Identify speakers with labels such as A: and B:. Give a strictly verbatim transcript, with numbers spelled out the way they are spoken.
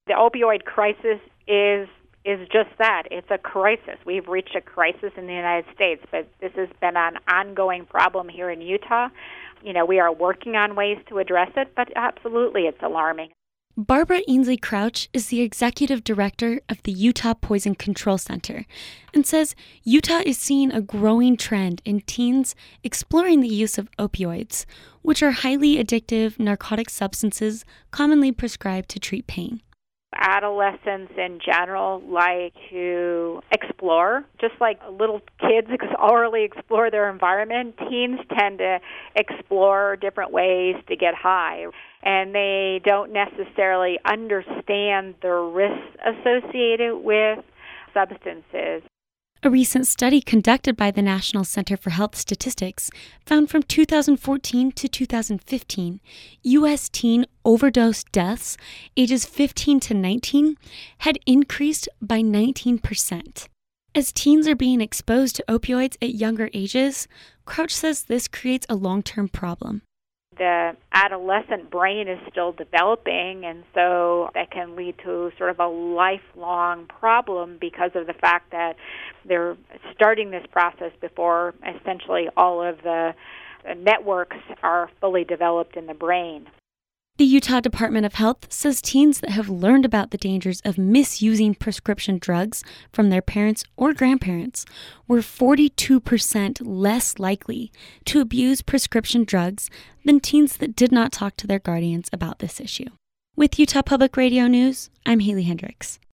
A: The opioid crisis is is just that. It's a crisis. We've reached a crisis in the United States, but this has been an ongoing problem here in Utah. You know, we are working on ways to address it, but absolutely it's alarming.
B: Barbara Ainsley Crouch is the executive director of the Utah Poison Control Center and says Utah is seeing a growing trend in teens exploring the use of opioids, which are highly addictive narcotic substances commonly prescribed to treat pain.
A: Adolescents in general like to explore, just like little kids orally explore their environment. Teens tend to explore different ways to get high, and they don't necessarily understand the risks associated with substances.
B: A recent study conducted by the National Center for Health Statistics found from two thousand fourteen to two thousand fifteen, U S teen overdose deaths ages fifteen to nineteen had increased by nineteen percent. As teens are being exposed to opioids at younger ages, Crouch says this creates a long-term problem.
A: The adolescent brain is still developing, and so that can lead to sort of a lifelong problem because of the fact that they're starting this process before essentially all of the networks are fully developed in the brain.
B: The Utah Department of Health says teens that have learned about the dangers of misusing prescription drugs from their parents or grandparents were forty-two percent less likely to abuse prescription drugs than teens that did not talk to their guardians about this issue. With Utah Public Radio News, I'm Haley Hendricks.